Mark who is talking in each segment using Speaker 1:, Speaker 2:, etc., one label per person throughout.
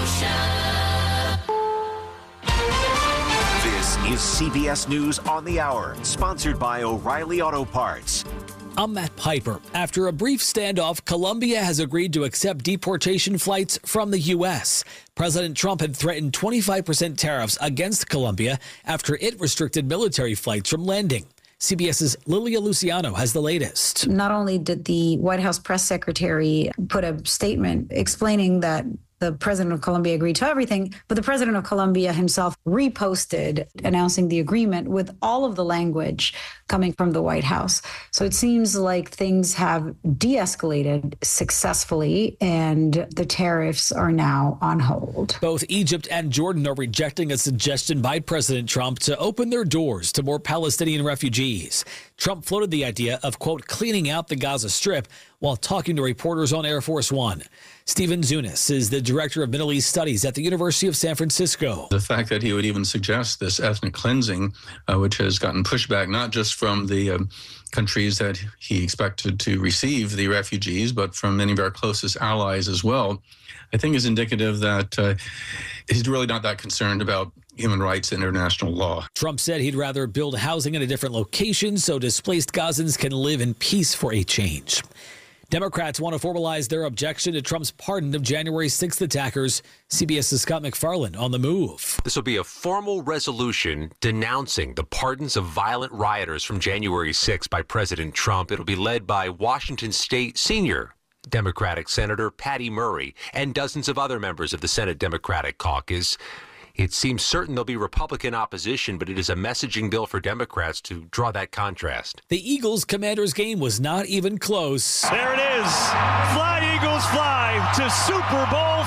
Speaker 1: This is CBS News on the Hour, sponsored by O'Reilly Auto Parts.
Speaker 2: I'm Matt Piper. After a brief standoff, Colombia has agreed to accept deportation flights from the U.S. President Trump had threatened 25% tariffs against Colombia after it restricted military flights from landing. CBS's Lilia Luciano has the latest.
Speaker 3: Not only did the White House press secretary put a statement explaining that the president of Colombia agreed to everything, but the president of Colombia himself reposted announcing the agreement with all of the language coming from the White House. So it seems like things have de-escalated successfully and the tariffs are now on hold.
Speaker 2: Both Egypt and Jordan are rejecting a suggestion by President Trump to open their doors to more Palestinian refugees. Trump floated the idea of, quote, cleaning out the Gaza Strip while talking to reporters on Air Force One. Stephen Zunis is the director of Middle East Studies at the University of San Francisco.
Speaker 4: The fact that he would even suggest this ethnic cleansing, which has gotten pushback not just from the countries that he expected to receive the refugees, but from many of our closest allies as well, I think is indicative that he's really not that concerned about human rights and international law.
Speaker 2: Trump said he'd rather build housing in a different location so displaced Gazans can live in peace for a change. Democrats want to formalize their objection to Trump's pardon of January 6th attackers. CBS's Scott MacFarlane on the move.
Speaker 5: This will be a formal resolution denouncing the pardons of violent rioters from January 6th by President Trump. It'll be led by Washington State senior Democratic Senator Patty Murray and dozens of other members of the Senate Democratic Caucus. It seems certain there'll be Republican opposition, but it is a messaging bill for Democrats to draw that contrast.
Speaker 2: The Eagles-Commanders game was not even close.
Speaker 6: There it is. Fly, Eagles, fly to Super Bowl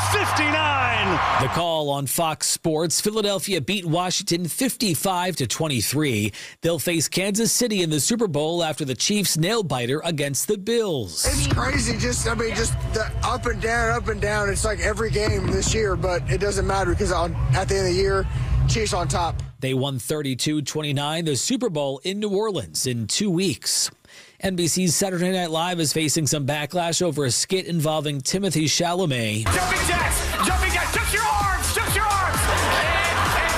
Speaker 6: 59.
Speaker 2: The call on Fox Sports. Philadelphia beat Washington 55-23. They'll face Kansas City in the Super Bowl after the Chiefs' nail-biter against the Bills.
Speaker 7: It's crazy. Just the up and down. It's like every game this year, but it doesn't matter because at the end of the year, Chiefs on top.
Speaker 2: They won 32-29, the Super Bowl in New Orleans in 2 weeks. NBC's Saturday Night Live is facing some backlash over a skit involving Timothée Chalamet.
Speaker 6: Jumping jacks, just your arms. And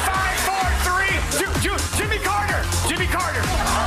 Speaker 6: 5, 4, 3, Jimmy Carter.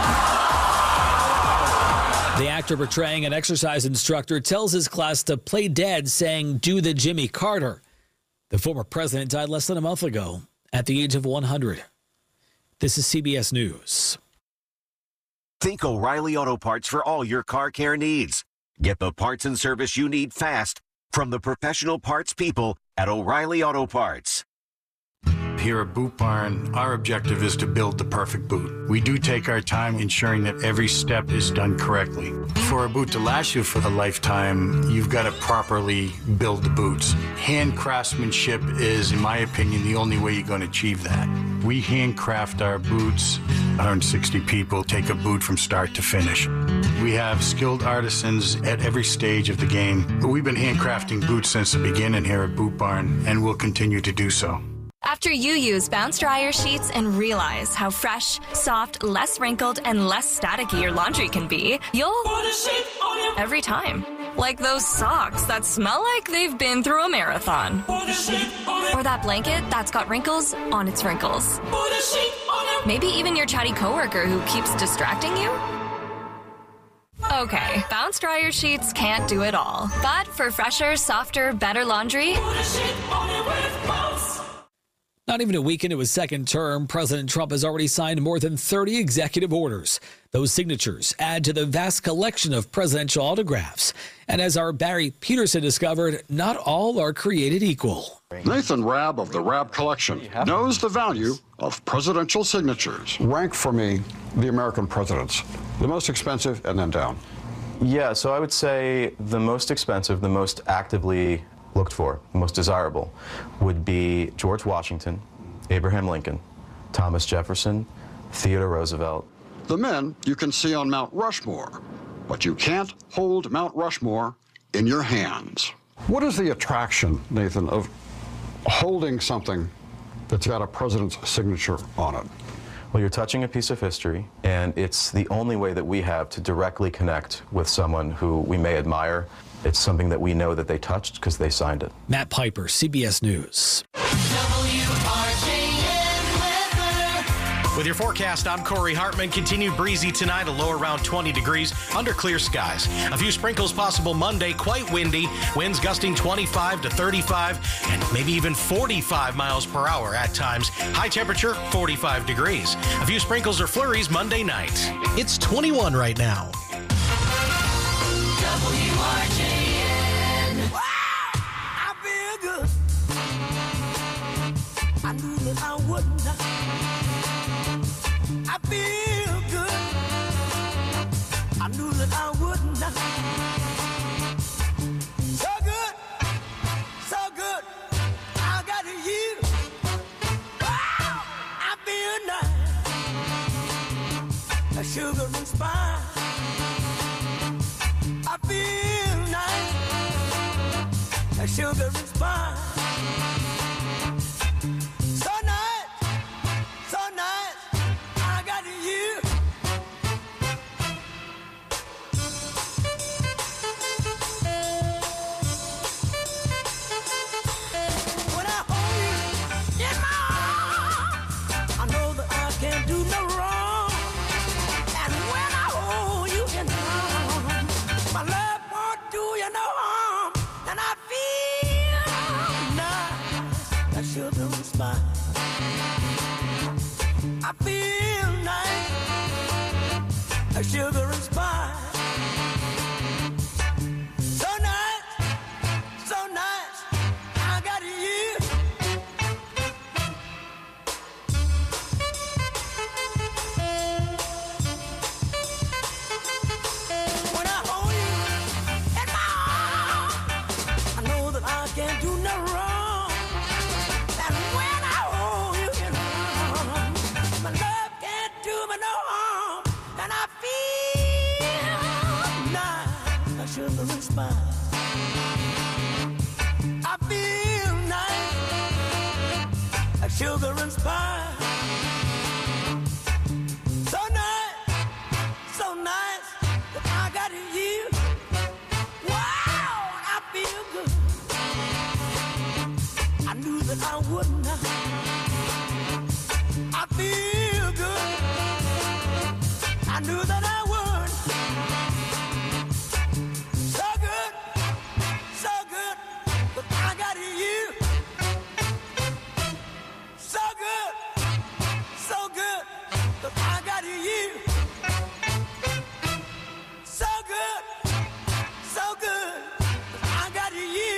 Speaker 2: The actor portraying an exercise instructor tells his class to play dead, saying, "Do the Jimmy Carter." The former president died less than a month ago at the age of 100. This is CBS News.
Speaker 1: Think O'Reilly Auto Parts for all your car care needs. Get the parts and service you need fast from the professional parts people at O'Reilly Auto Parts.
Speaker 8: Here at Boot Barn, our objective is to build the perfect boot. We do take our time ensuring that every step is done correctly. For a boot to last you for a lifetime, you've got to properly build the boots. Hand craftsmanship is, in my opinion, the only way you're going to achieve that. We handcraft our boots. 160 people take a boot from start to finish. We have skilled artisans at every stage of the game. We've been handcrafting boots since the beginning here at Boot Barn, and we'll continue to do so.
Speaker 9: After you use Bounce Dryer sheets and realize how fresh, soft, less wrinkled, and less staticky your laundry can be, you'll put a sheet on your every time. Like those socks that smell like they've been through a marathon. Put a sheet on or that blanket that's got wrinkles on its wrinkles. Put a sheet on maybe even your chatty coworker who keeps distracting you. Okay, Bounce Dryer sheets can't do it all. But for fresher, softer, better laundry, put a sheet on it with Bounce.
Speaker 2: Not even a week into his second term, President Trump has already signed more than 30 executive orders. Those signatures add to the vast collection of presidential autographs. And as our Barry Peterson discovered, not all are created equal.
Speaker 10: Nathan Rabb of the Rabb Collection knows the value of presidential signatures. Rank for me the American presidents, the most expensive and then down.
Speaker 11: Yeah, so I would say the most expensive, the most actively looked for, most desirable, would be George Washington, Abraham Lincoln, Thomas Jefferson, Theodore Roosevelt.
Speaker 10: The men you can see on Mount Rushmore, but you can't hold Mount Rushmore in your hands. What is the attraction, Nathan, of holding something that's got a president's signature on it?
Speaker 11: Well, you're touching a piece of history, and it's the only way that we have to directly connect with someone who we may admire. It's something that we know that they touched because they signed it.
Speaker 2: Matt Piper, CBS News.
Speaker 12: With your forecast, I'm Corey Hartman. Continued breezy tonight, a low around 20 degrees under clear skies. A few sprinkles possible Monday, quite windy. Winds gusting 25 to 35 and maybe even 45 miles per hour at times. High temperature, 45 degrees. A few sprinkles or flurries Monday night. It's 21 right now.
Speaker 13: WRJN. Wow, I feel good. I knew that I wouldn't. I feel good. I knew that I wouldn't. So good, so good. I got you. Wow, I feel nice. A sugar and spice. I feel nice. A sugar and spice. So nice, so nice. I got you. When I hold you in my arms, I know that I can't do no wrong. And when I hold you in my arms, my love won't do you no harm. And I feel nice, that sugar and spice. I feel nice, a sugar and spice. So nice, so nice, I got you. When I hold you in my arms, I know that I can't do no wrong. And when I hold you in my arms, my love can't do me no harm. And I feel nice, a sugar and spice. I feel nice, a sugar and spice. So nice, so nice, that I got you. Wow, I feel good. I knew that I wouldn't. I feel good. I knew that I would. So good, but I got you. So good, but I got you. So good, but I got you.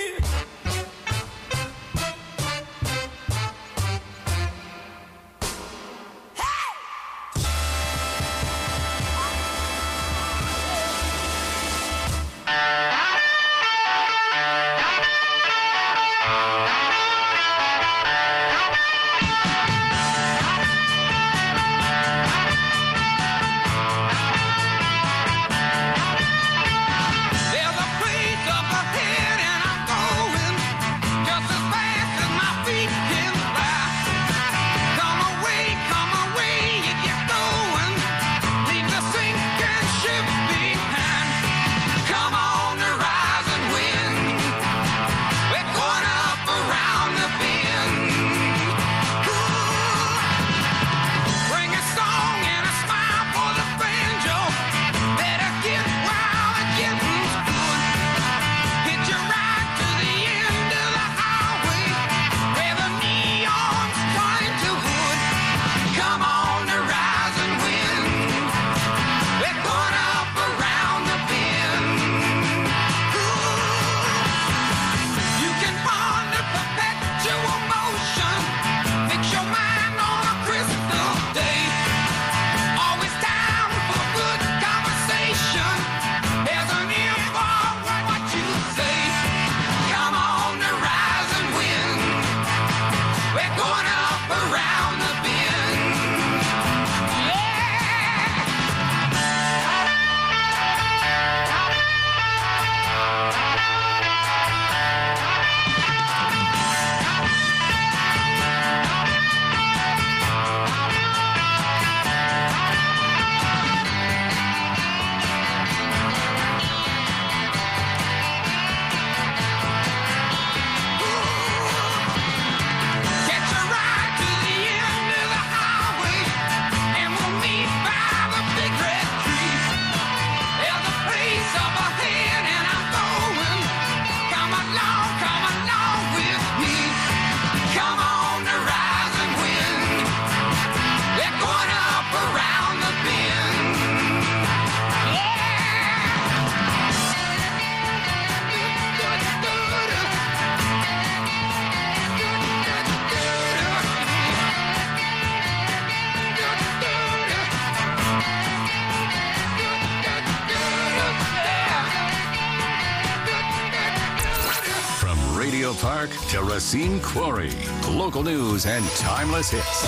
Speaker 14: Memorial Park to Racine Quarry. Local news and timeless hits.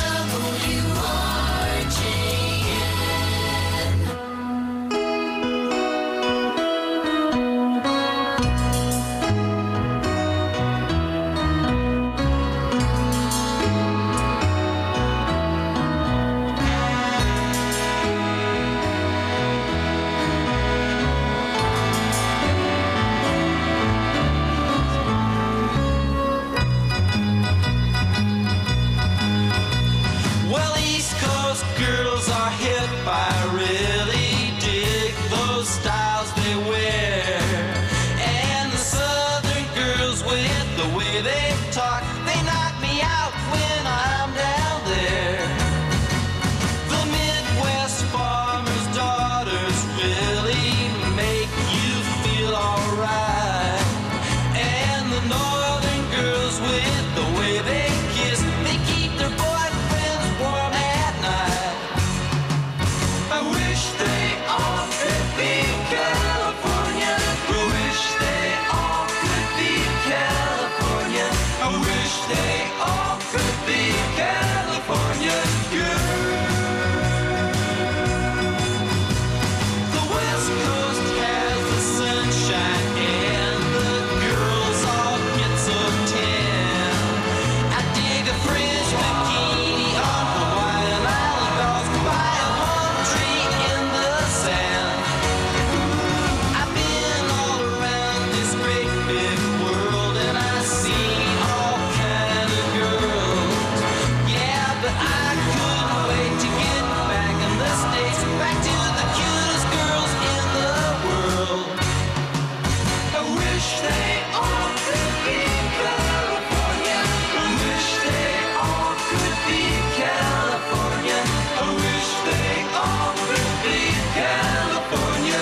Speaker 13: Well, East Coast girls are hit by really dig those styles they wear. And the Southern girls with the way they talk, they knock me out when I'm down there. The Midwest farmers' daughters really make you feel alright. And the Northern girls with the way they kiss, they keep their boyfriends warm at night. I wish they all could be California. I wish they all could be California. I wish they all could be California girls. The West Coast has the sunshine and the girls all get so tan. I dig a French bikini on Hawaiian Island dolls by a palm tree in the sand. I've been all around this great big world and I've seen all kind of girls. Yeah, but I couldn't wait to get back in the States, back to the cutest girls in the world. I wish they all could be California. I wish they all could be California. I wish they all could be California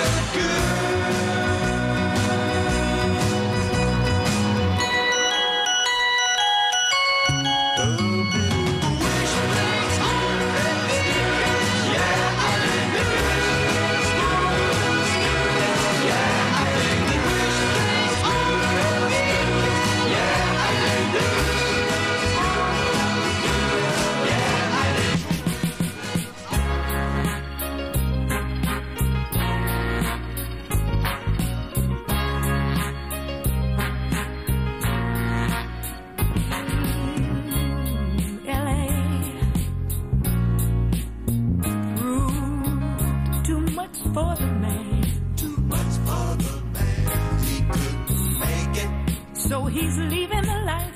Speaker 15: Too much for the man. Too much for the man. He couldn't make it. So he's leaving the life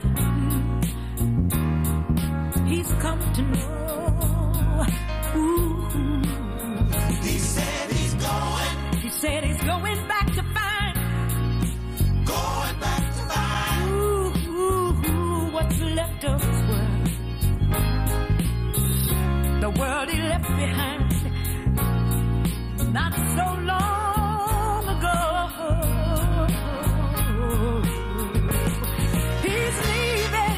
Speaker 15: he's come to know. Ooh. He said he's going. He said he's going back to find. Going back to find. Ooh, what's left of his world. The world he left behind. Not so long ago. He's leaving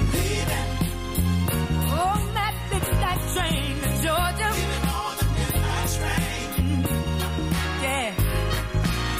Speaker 15: on that midnight train to Georgia. Yeah.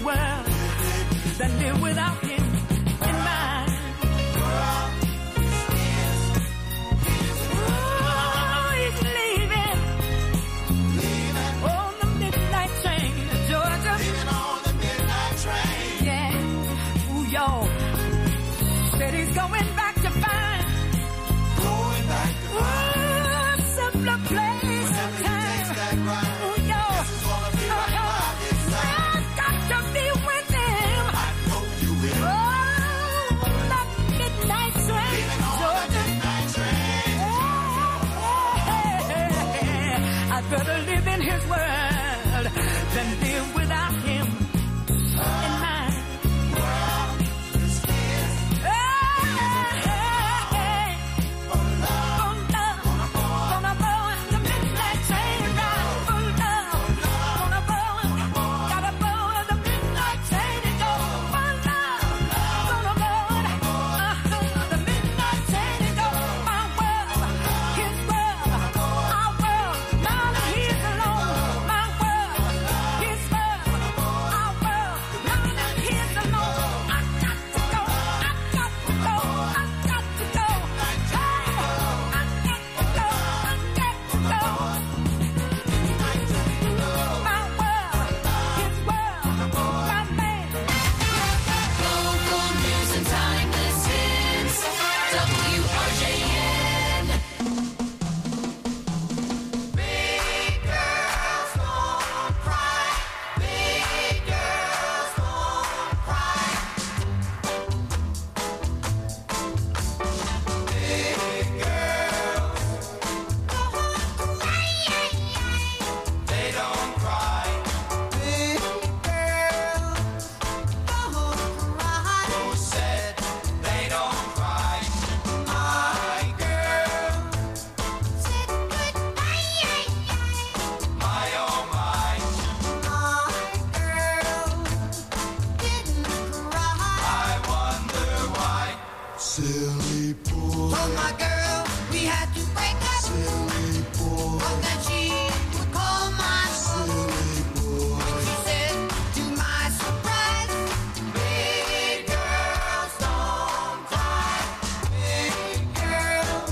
Speaker 15: world than live without him in mine. Oh, he's leaving on the midnight train to Georgia.
Speaker 13: Leaving on the midnight train.
Speaker 15: Yeah, ooh, y'all. Said he's going back to find.
Speaker 13: Going back to find.
Speaker 15: Oh, simpler place and time. Ooh, y'all. I've got to be with him.
Speaker 13: I know you will.
Speaker 15: Oh, that midnight train.
Speaker 13: Leaving on the midnight train.
Speaker 15: I'd rather live in his world than live without him in mine.
Speaker 13: Silly boy.
Speaker 15: Oh, my girl, we had to break up.
Speaker 13: Silly boy.
Speaker 15: But then she would call my phone.
Speaker 13: Silly boy.
Speaker 15: She said, to my surprise, big girls don't cry. Big girls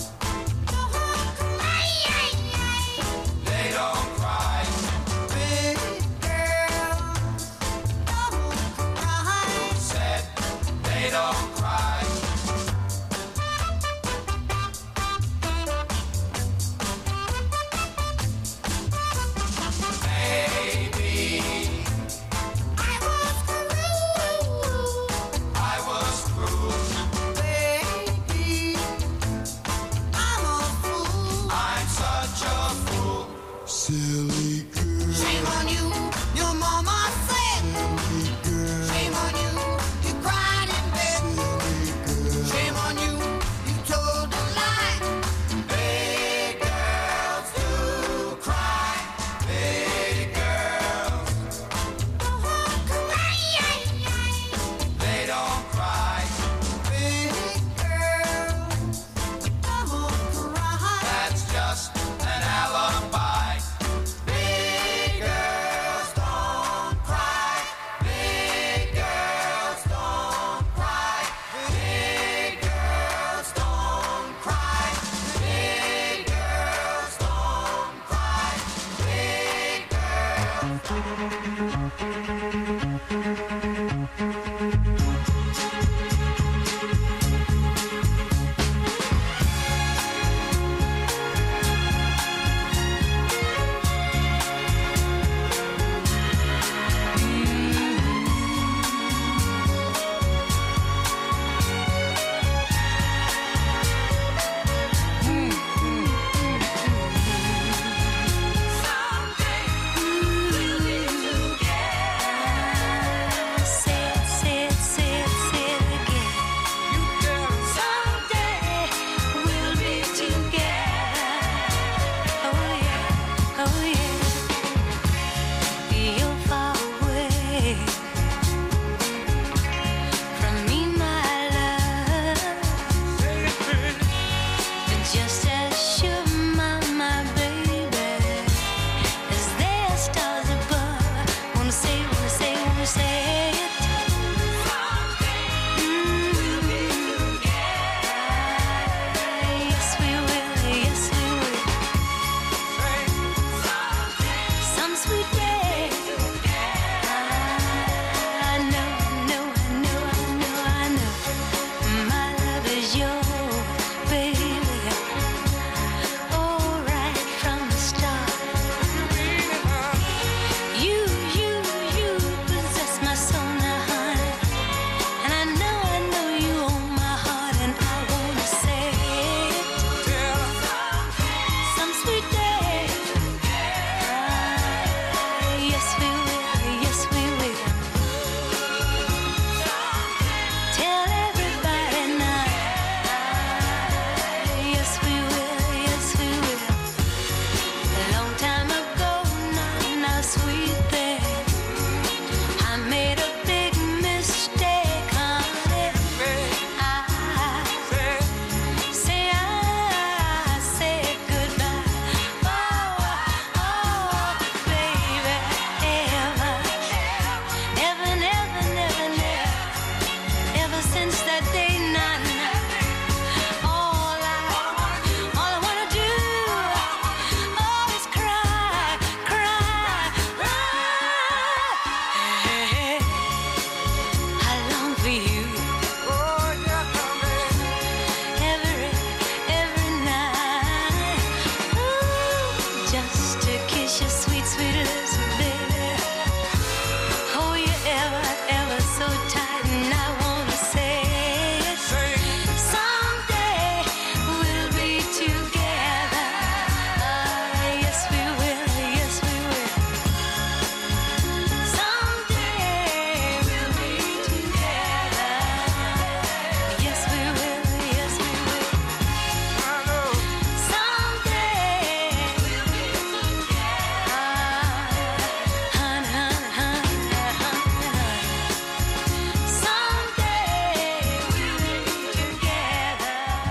Speaker 15: don't cry.
Speaker 13: They don't cry.
Speaker 15: Big girls don't cry.
Speaker 13: Said they don't cry. Silly girl.
Speaker 15: Shame on you, your mama said.
Speaker 13: Silly girl.
Speaker 15: Shame on you, you cried in bed.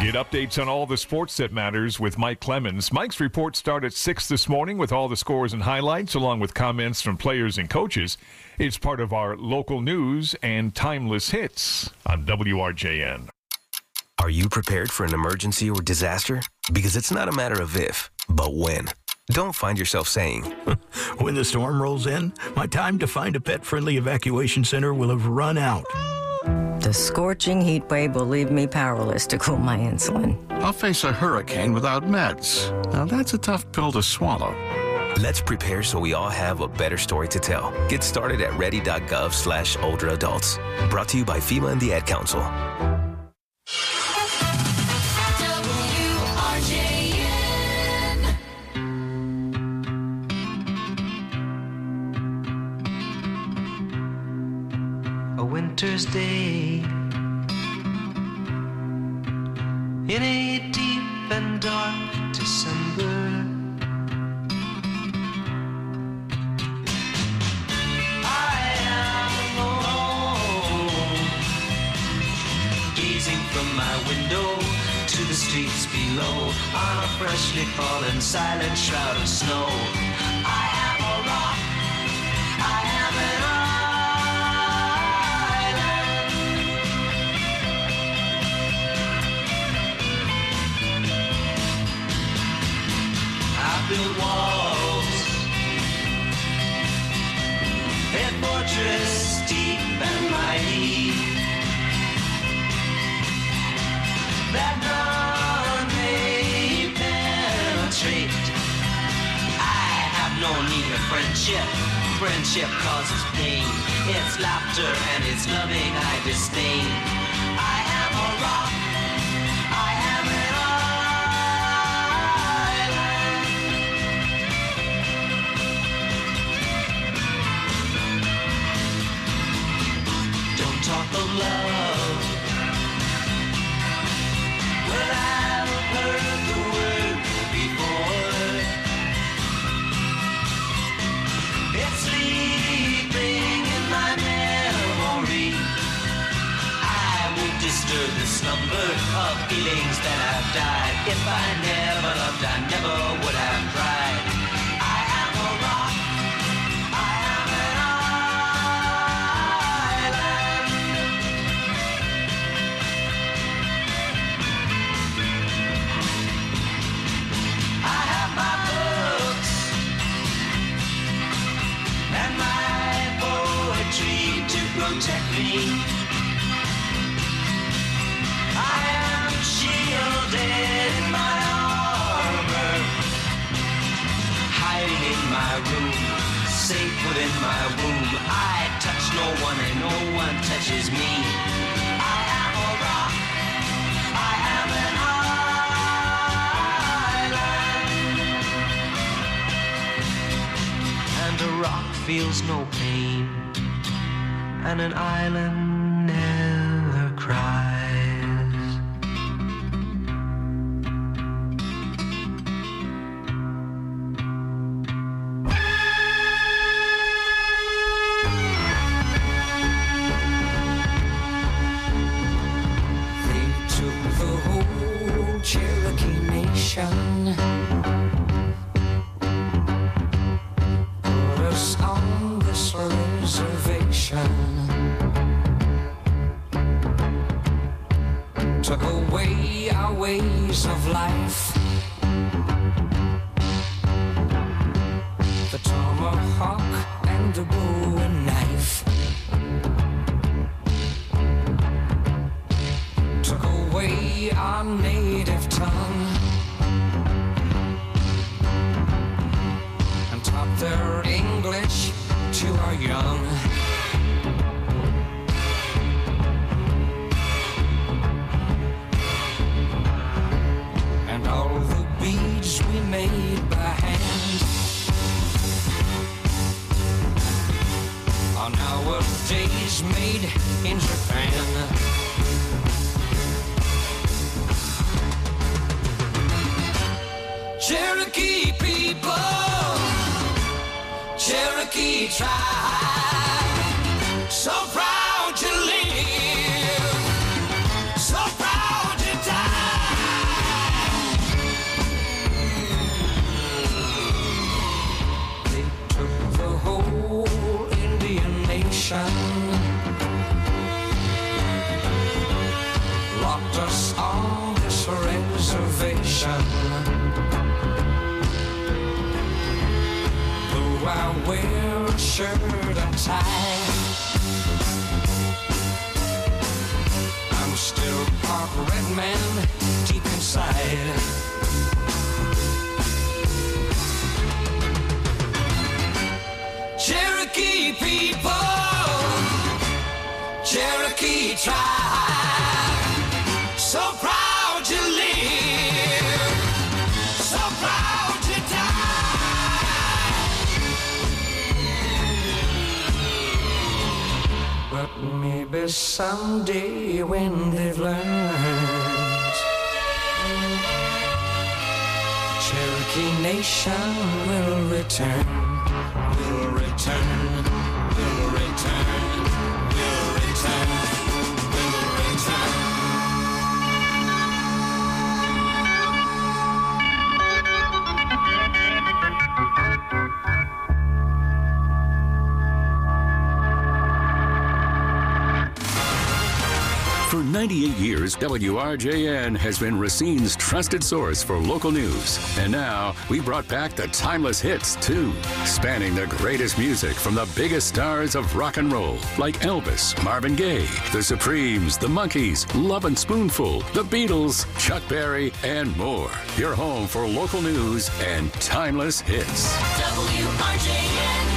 Speaker 16: Get updates on all the sports that matters with Mike Clemens. Mike's reports start at 6 this morning with all the scores and highlights, along with comments from players and coaches. It's part of our local news and timeless hits on WRJN.
Speaker 17: Are you prepared for an emergency or disaster? Because it's not a matter of if, but when. Don't find yourself saying,
Speaker 18: when the storm rolls in, my time to find a pet-friendly evacuation center will have run out.
Speaker 19: The scorching heat wave will leave me powerless to cool my insulin.
Speaker 20: I'll face a hurricane without meds. Now that's a tough pill to swallow.
Speaker 17: Let's prepare so we all have a better story to tell. Get started at ready.gov/older adults. Brought to you by FEMA and the Ad Council.
Speaker 21: A winter's day in a deep and dark December, I am alone, gazing from my window to the streets below on a freshly fallen silent shroud of snow. I am a rock, I am an build walls, a fortress deep and mighty, that none may penetrate. I have no need of friendship. Friendship causes pain. It's laughter and it's loving I disdain. I am a rock. I am an talk of love. Well, I've heard the word before. It's sleeping in my memory. I won't disturb the slumber of feelings that have died. If I never loved, I never would have tried. I am a rock. I am an protect me. I am shielded in my armor, hiding in my room, safe within my womb. I touch no one and no one touches me. I am a rock. I am an island, and a rock feels no pain, and an island never cries.
Speaker 15: They took the whole Cherokee Nation, put us on this reservation, took away our ways of life. The tomahawk and the bowie knife took away our native tongue and taught their English to our young. And all the beads we made by hand are nowadays made in Japan. Cherokee people, Cherokee tribe, so proud to live, so proud to die.
Speaker 3: us on this reservation. Though I wear a shirt and tie, I'm still part red man deep inside. Cherokee people, Cherokee tribe, so proud to live, so proud to die. But maybe someday when they've learned, Cherokee Nation will return. Will return, will return, will return, will return.
Speaker 14: For 98 years, WRJN has been Racine's trusted source for local news. And now, we brought back the timeless hits, too, spanning the greatest music from the biggest stars of rock and roll, like Elvis, Marvin Gaye, The Supremes, The Monkees, Lovin' Spoonful, The Beatles, Chuck Berry, and more. Your home for local news and timeless hits.
Speaker 15: WRJN.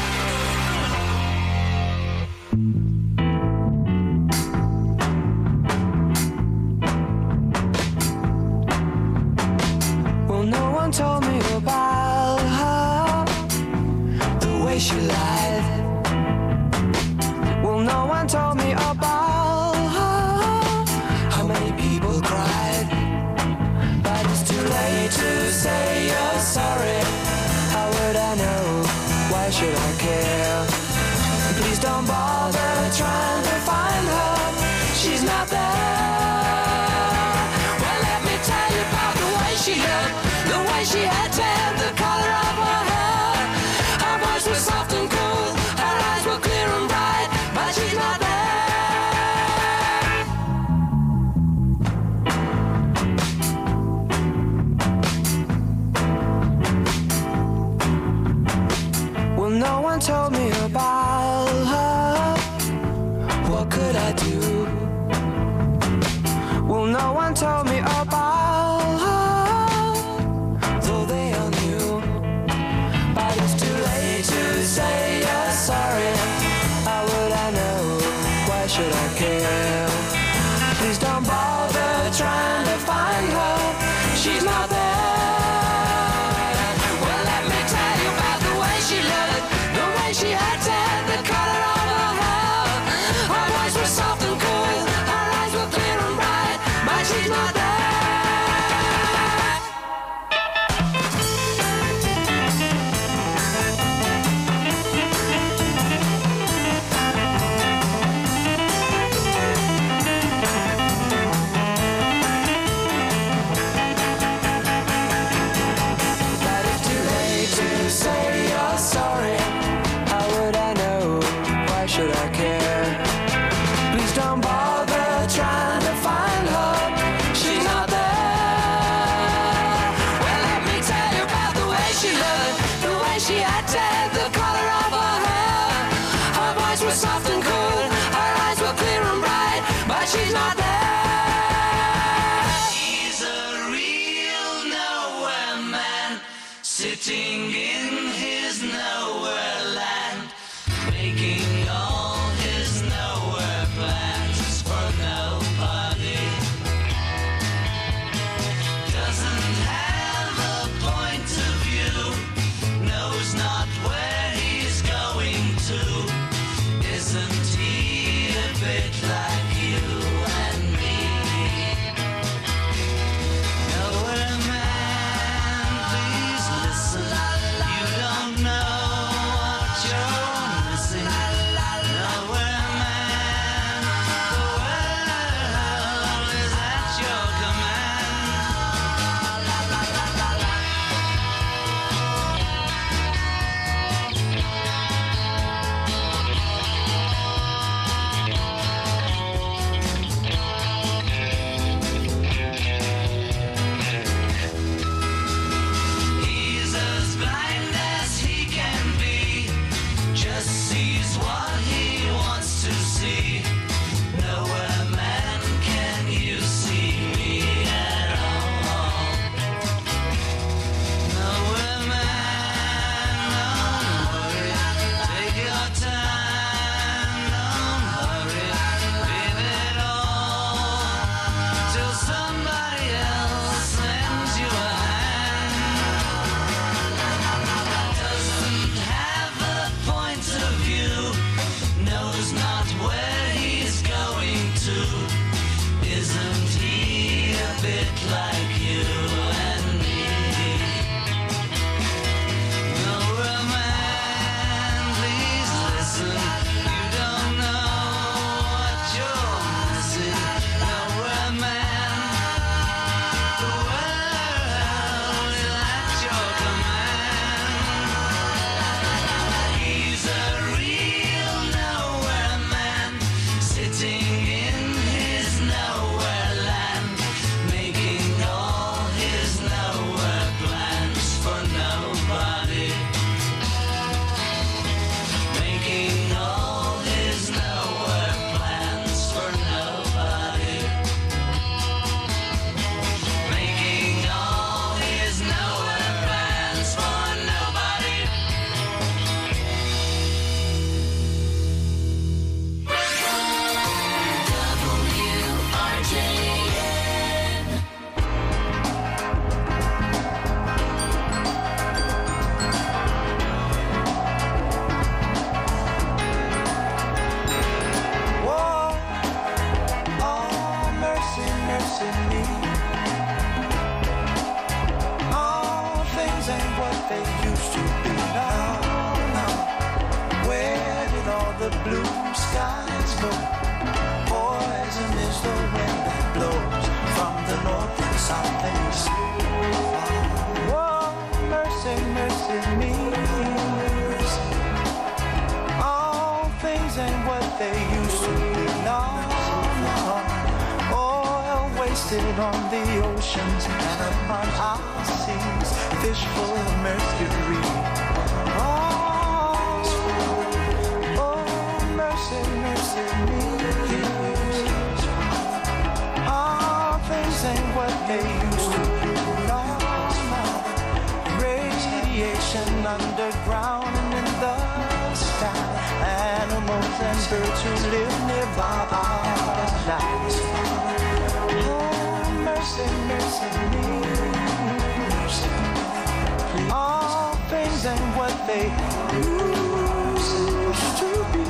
Speaker 3: Told me about her, the way she lied. Well, no one told me about her, how many people cried. But it's too late to say you're sorry. How would I know? Why should I care? Please don't bother trying to find her. She's not there. Well, let me tell you about the way she looked. The way she had tan, the color of her hair. Her voice was soft and cool, her eyes were clear and bright, but she's not there. Well, no one told me about her. What could I do? Well, no one told me about her. Say you're sorry. How would I know? Why should I care? Please don't bother trying to find her. She's not there. Well, let me tell you about the way she looked, the way she had tan, the color of her hair. Her voice was soft and cool, her eyes were clear and bright, but she's not there. they used to be. No, no. Oil wasted on the oceans and upon our seas, fish full of mercury. Oh, mercy, mercy me. All things ain't what they used to be. No, no. Radiation underground and in the sky. Animals and birds who live nearby our lives. Oh, mercy, mercy me. All things ain't what they used to be.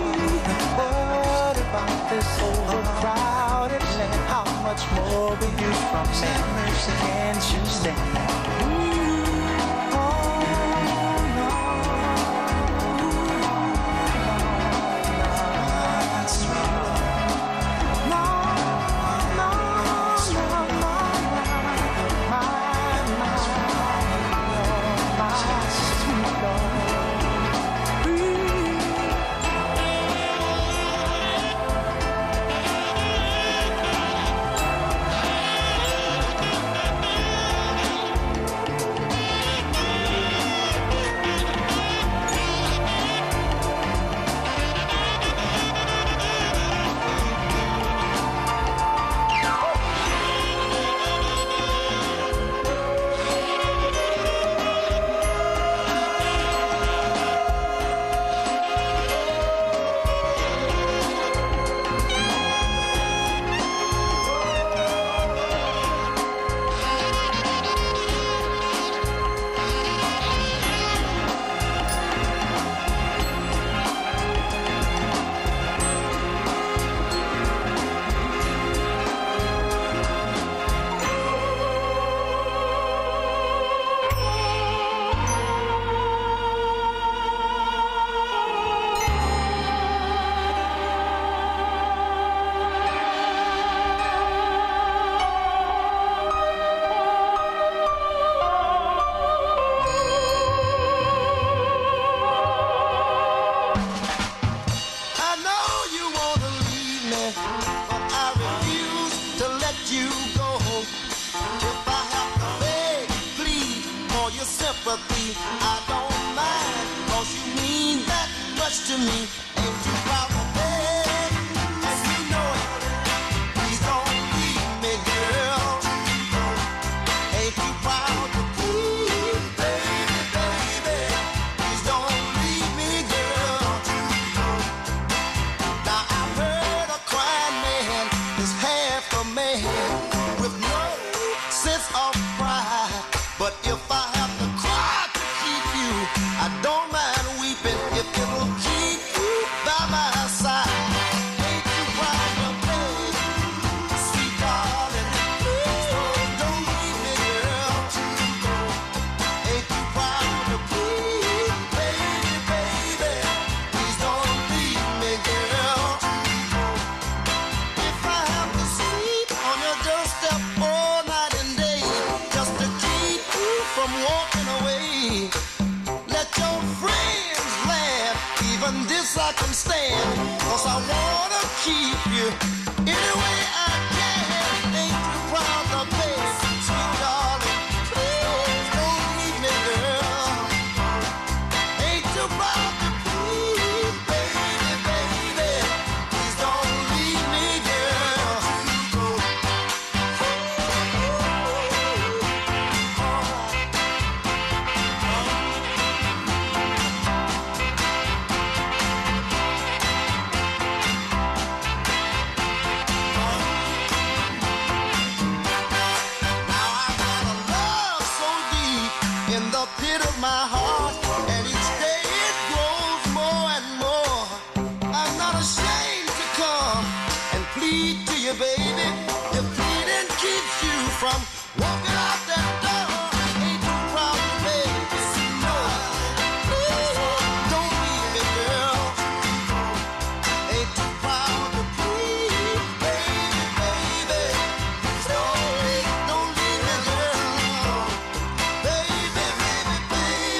Speaker 3: What about this overcrowded land? How much more will you from me? Can't you stand that?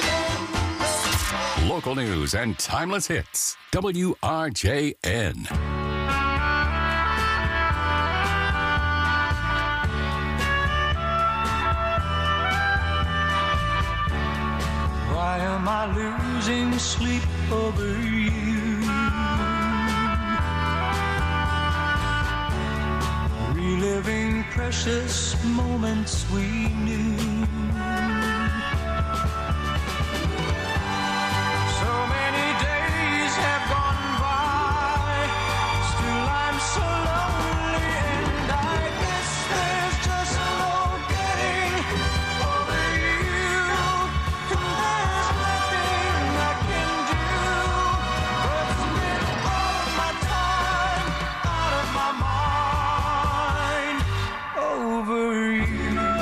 Speaker 14: Local news and timeless hits. WRJN.
Speaker 3: I losing sleep over you? Reliving precious moments we knew. So many days have gone by, still I'm so lonely, and I guess there's just no getting over you. And there's nothing I can do but spend all of my time out of my mind over you.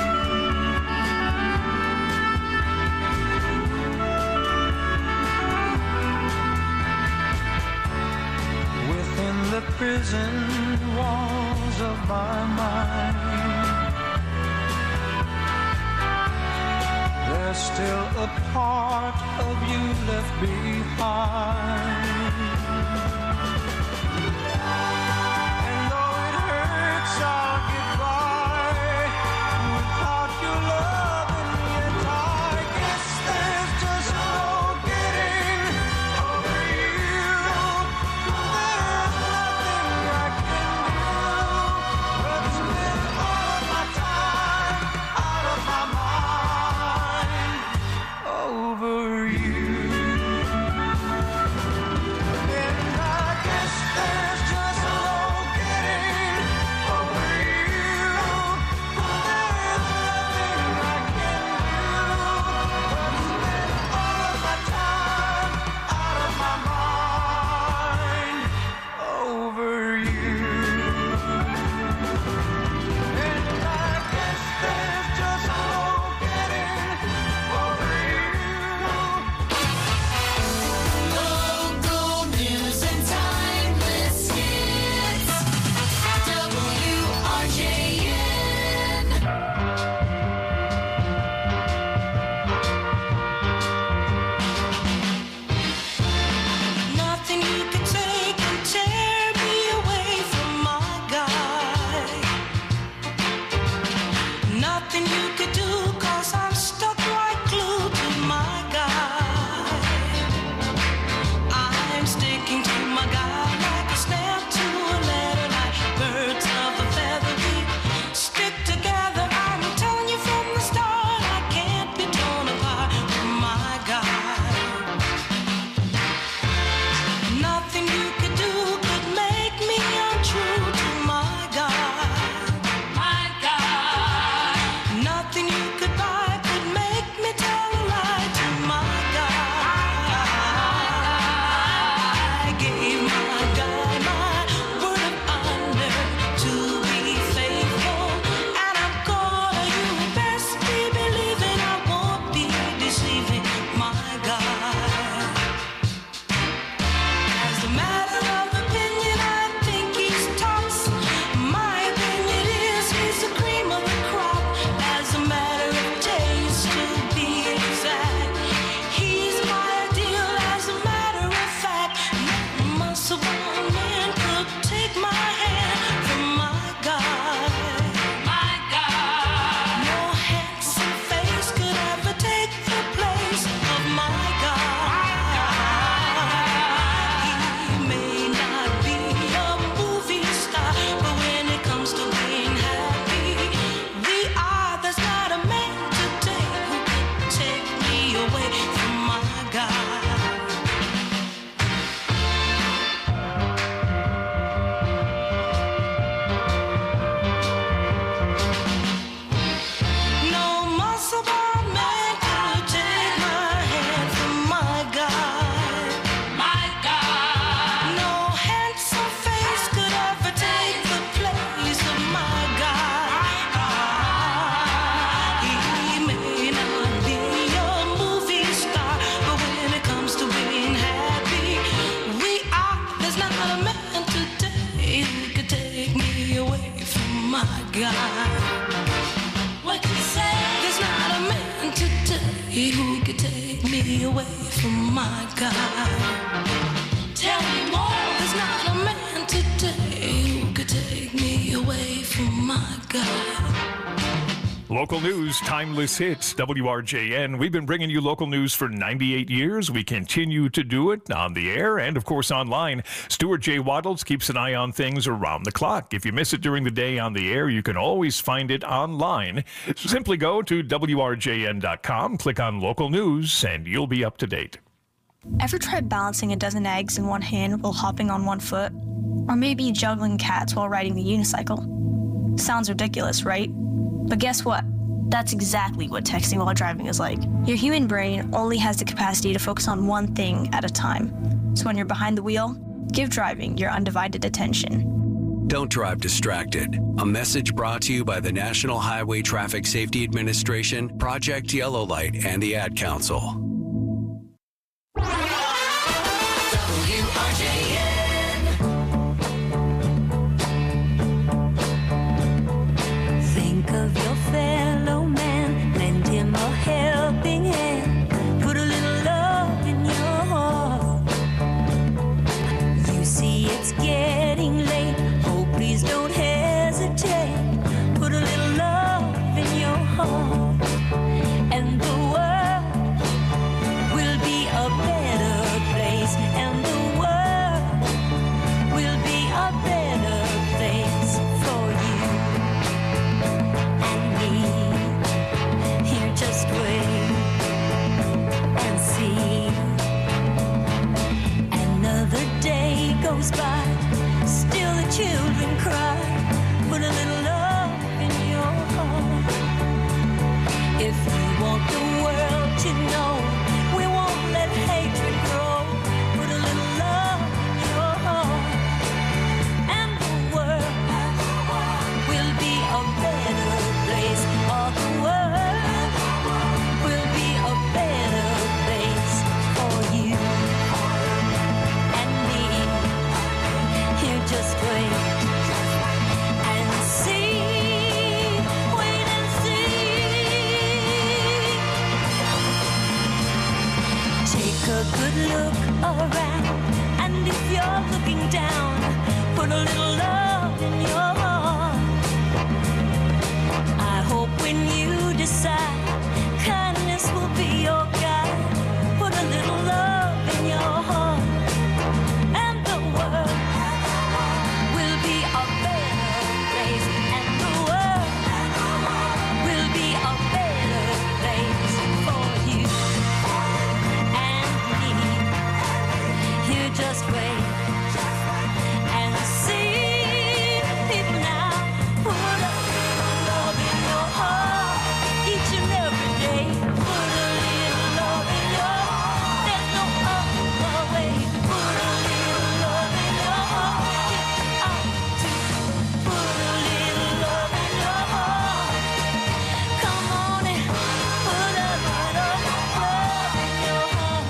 Speaker 3: Within the prison walls of my mind, there's still a part of you left behind. And though it hurts, I'll get by without your love, and yet I guess there's just no getting over you. There's nothing I can do but spend all of my time out of my mind over you. And I guess there's just no getting over you. There's nothing I can do but spend all of my time out of my mind over you. And I guess there's just no getting over you.
Speaker 15: Local news and timeless hits. WRJN.
Speaker 13: Nothing you could take and tear me away from my guy. Nothing you could do, 'cause I'm stuck like glue to my guy. I'm sticking to my guy like a snap to a letter, like birds of a feather. We stick together. I'm telling you from the start, I can't be torn apart from my guy. Nothing you could do could make me untrue to my God. My God. Nothing you could buy could make me tell a lie to my God. I gave my guy my word of honor to be faithful, and I'm gonna, you best be believing I won't be deceiving my God. As a matter of opinion, I think he's tops. My opinion is he's the cream of the crop. As a matter of taste, to be exact, he's my ideal. As a matter of fact, no muscle-bound man could take my hand from my guy. My God. No handsome face could ever take the place of my God. He may not be a movie star, but when it comes to being happy, we are. There's not a man today who can take me away from my God. No muscle-bound man could take my hand from my God. My God. No handsome face could ever take the place of my God. He may not be a movie star, but when it comes to being happy, we are. There's not a man today who could take me away from my God. What you say? There's not a man today who could take me away from my God. Tell me more. There's not a man today who could take me away from my God.
Speaker 16: Local news, timeless hits, WRJN. We've been bringing you local news for 98 years. We continue to do it on the air and, of course, online. Stuart J. Waddles keeps an eye on things around the clock. If you miss it during the day on the air, you can always find it online. Simply go to WRJN.com, click on local news, and you'll be up to date.
Speaker 4: Ever tried balancing a dozen eggs in one hand while hopping on one foot? Or maybe juggling cats while riding the unicycle? Sounds ridiculous, right? But guess what? That's exactly what texting while driving is like. Your human brain only has the capacity to focus on one thing at a time. So when you're behind the wheel, give driving your undivided attention.
Speaker 22: Don't drive distracted. A message brought to you by the National Highway Traffic Safety Administration, Project Yellow Light, and the Ad Council.
Speaker 15: Of your fellow man, lend him a helping hand, put a little love in your heart. You see it's getting late, oh please don't hesitate, put a little love in your heart, and the world will be a better place, and the world will be a better place for you. Just wait and see. Another day goes by, still the children cry. Put a little love in your heart. If you want the world to know, we won't let hatred grow. Put a little love in your heart, and the world will be a better place. All the world will be a better place for you and me. Here, just wait and see. Wait and see. Take a good look around, and if you're looking down, put a little love in your heart. I hope when you decide, kindness will be your guide. Put a little love in your heart, and the world will be a better place, and the world will be a better place for you and me. Here, just wait and see. People now, put a little love in your heart each and every day. Put a little love in your heart. There's no other way. Put a little love in your heart. Get out to put a little love in your heart. Come on and put a little love in your heart.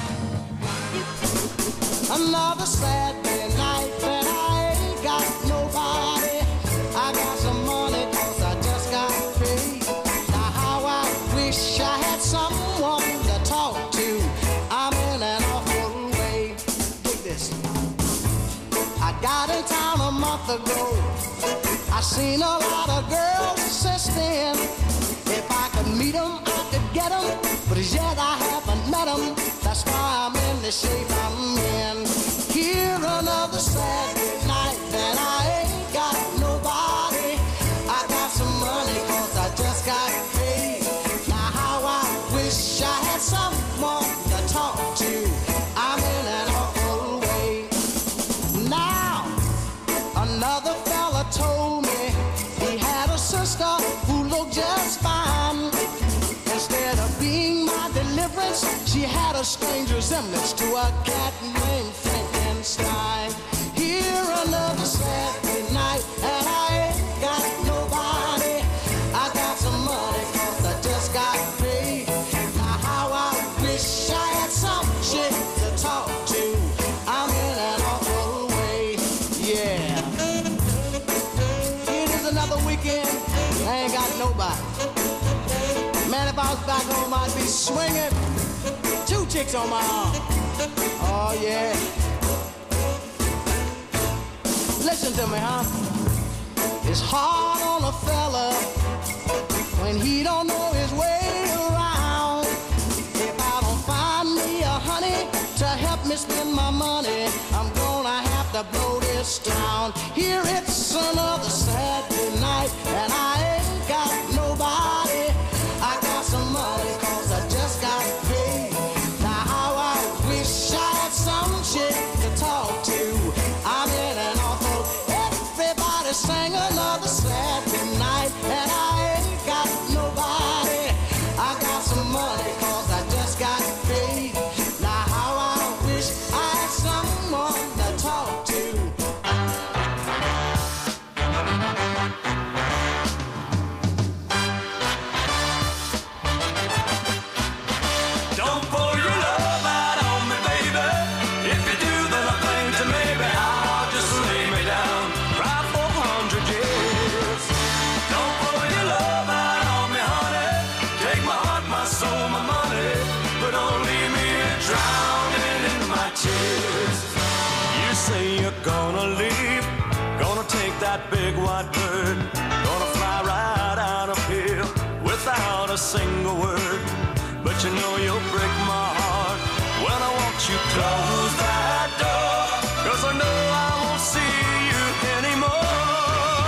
Speaker 3: Another Saturday night that I ain't got nobody. I got some money 'cause I just got paid. Now how I wish I had someone to talk to. I'm in an awful way. Take this. I got in town a month ago. I seen a lot of girls since then. If I could meet them, I could get them. But as yet I haven't met them. That's why I'm in the shape I'm in. Here another Saturday night that I ain't got nobody. I got some money 'cause I just got paid. Now how I wish I had someone to talk to. I'm in an awful way. Now another fella told me he had a sister who looked just fine. Instead of being my deliverance, she had a strange resemblance to a cat named Frankenstein. Here another Saturday night, and I ain't got nobody. I got some money 'cause I just got paid. Now how I wish I had some shit to talk to. I'm in an awful way, yeah. It is another weekend, I ain't got nobody. Man, if I was back home, I'd be swinging. 2 chicks on my arm. Oh, yeah. Listen to me, huh? It's hard on a fella when and he don't know his way around. If I don't find me a honey to help me spend my money, I'm gonna have to blow this town. Here it's another Saturday night, and I ain't got nobody. I got some money 'cause I just got paid. Now how I wish I had some chick to talk to. I'm in an awful, everybody sang another Saturday night, and I ain't got nobody. I got some money 'cause I just got paid. Now how I wish I had someone to talk to.
Speaker 21: Don't pour your love out on me, baby. If you do, then I think that maybe I'll just lay me down, cry for 100 years. Don't pour your love out on me, honey. Take my heart, my soul, my money, but don't leave me drowning in my tears. You say you're gonna leave, gonna take that big white bird, gonna fly right out of here without a single word. But you know you'll break my heart when I want you close that door, 'cause I know I won't see you anymore.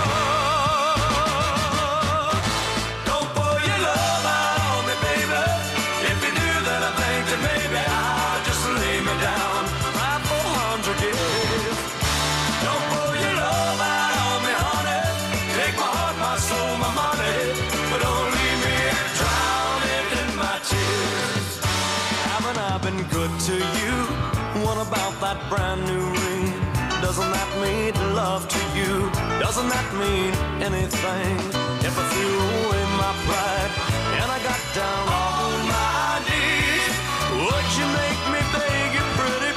Speaker 21: Don't pour your love out on me, baby. If you do, then I think that maybe I'll just lay me down, cry for 100 years. Don't pour your love out on me, honey. Take my heart, my soul, my money, but don't leave me drowning in my tears. Haven't I been good to you? What about that brand new ring? Doesn't that mean love to you? Doesn't that mean anything? If I threw away my pride and I got down on my knees, would you make me beg you pretty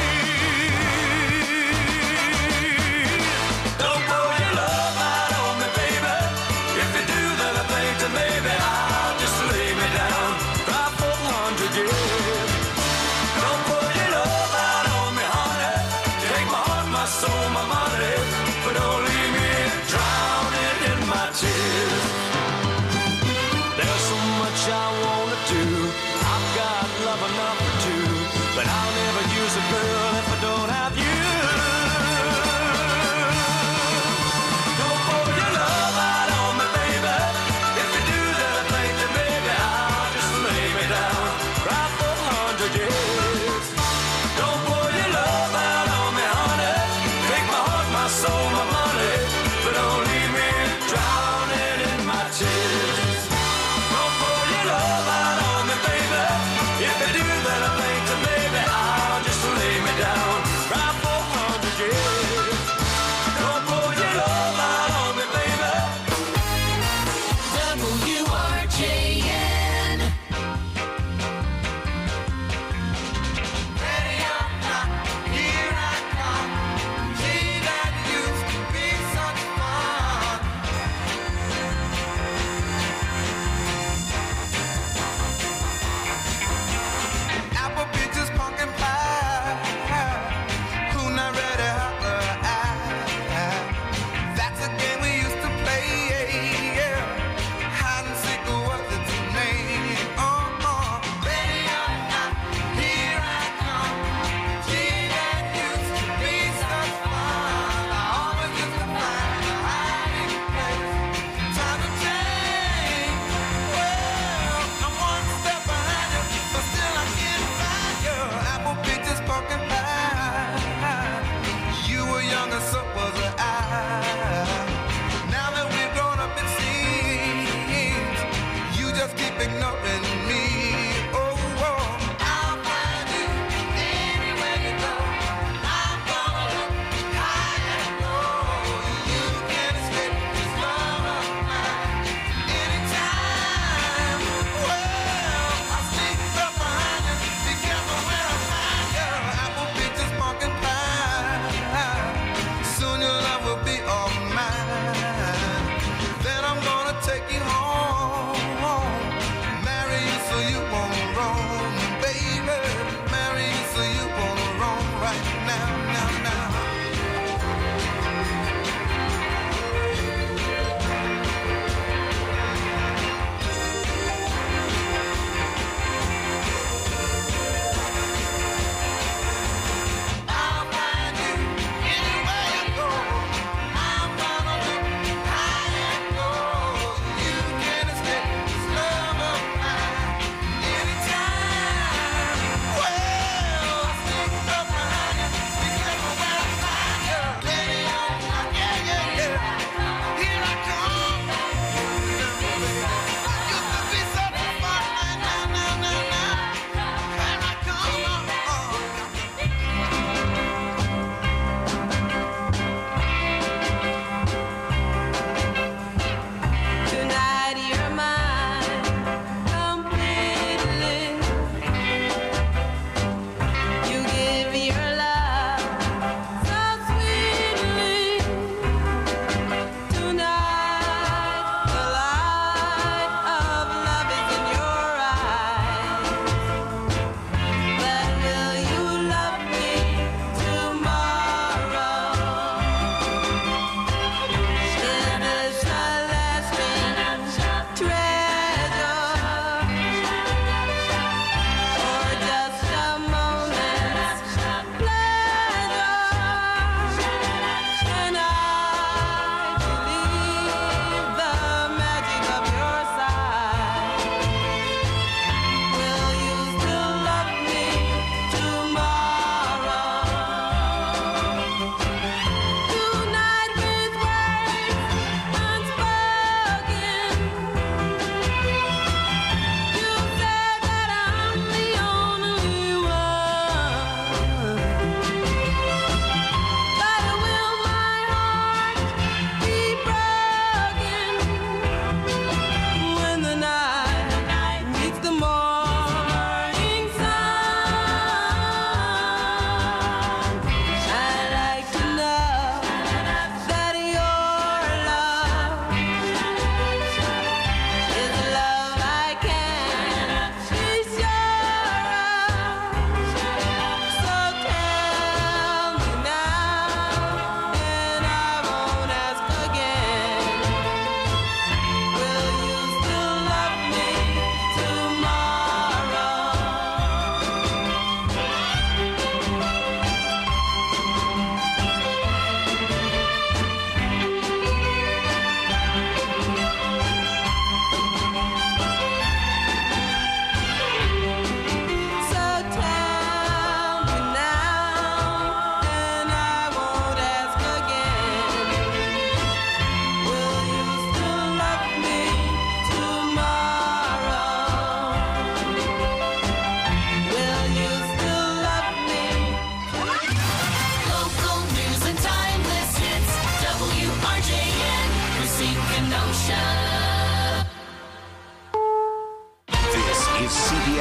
Speaker 21: please? Don't pour your love out on me, baby. If you do, then I think that maybe I'll just lay me down, cry for 100 years. Don't pour your love out on me, honey. Take my heart, my soul, my money, but don't leave me drowning in my tears. There's so much I wanna do. I've got love enough to do, but I'll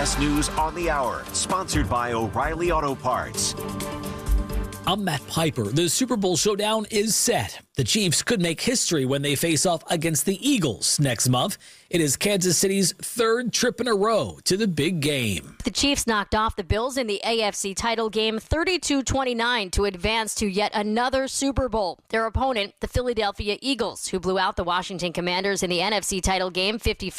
Speaker 1: best news on the hour. Sponsored by O'Reilly Auto Parts.
Speaker 2: I'm Matt Piper. The Super Bowl showdown is set. The Chiefs could make history when they face off against the Eagles next month. It is Kansas City's third trip in a row to the big game.
Speaker 5: The Chiefs knocked off the Bills in the AFC title game 32-29 to advance to yet another Super Bowl. Their opponent, the Philadelphia Eagles, who blew out the Washington Commanders in the NFC title game 55.